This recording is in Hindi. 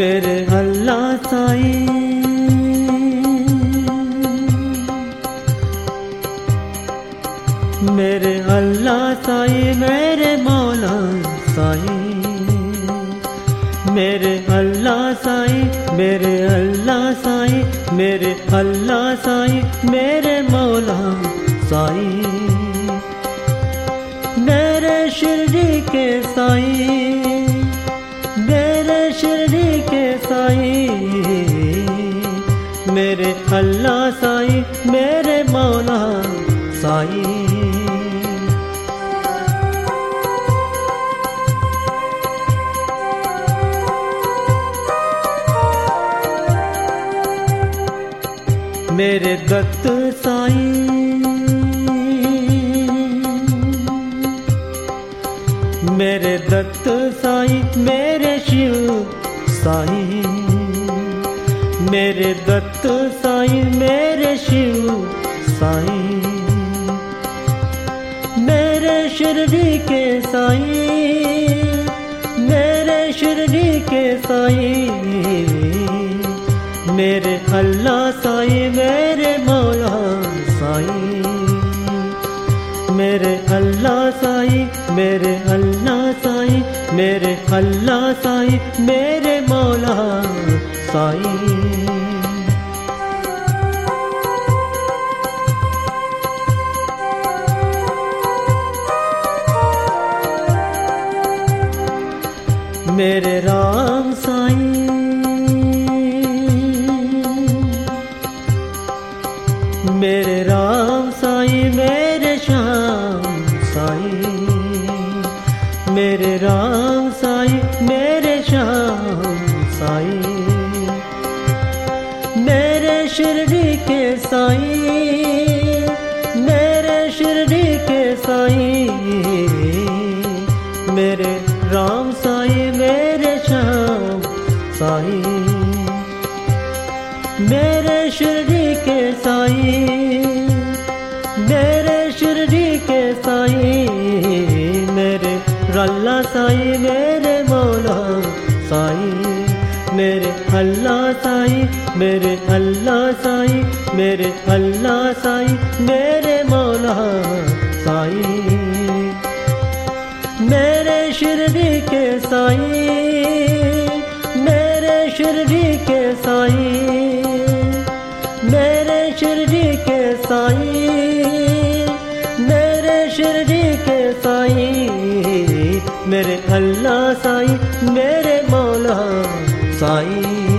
मेरे अल्लाह साईं, मेरे अल्लाह साईं, मेरे मौला साईं, मेरे अल्लाह साईं, मेरे अल्लाह साईं, मेरे अल्लाह साईं, मेरे मौला साईं, मेरे शिरडी के साईं, मेरे शिरडी के साईं, मेरे अल्लाह साईं, मेरे मौला साईं। मेरे दत्त साईं, मेरे दत्त साईं, मेरे शिव साईं, मेरे दत्त साईं, मेरे शिव साईं, मेरे शिरडी के साईं, मेरे शिरडी के साईं, मेरे अल्लाह साईं, मेरे मौला साईं, मेरे अल्लाह साईं, मेरे अल्लाह साईं, मेरे अल्लाह साईं, मेरे मौला साईं। मेरे राम साईं, मेरे राम साईं, मेरे श्याम साईं, मेरे राम साईं, मेरे श्याम साईं, मेरे शिरडी के साईं, मेरे शिरडी के साईं, मेरे राम साईं, मेरे श्याम साईं, मेरे शिरडी के साईं, मेरे शिरडी के साईं, मेरे अल्लाह साईं, मेरे मौला साईं, मेरे अल्लाह साईं, मेरे अल्लाह साईं, मेरे अल्लाह साईं, मेरे मौला साईं, मेरे शिरडी के साईं, मेरे शिरडी के साईं, मेरे शिरडी के साईं, मेरे शिरडी के साईं, मेरे अल्लाह साईं, मेरे मौला साईं।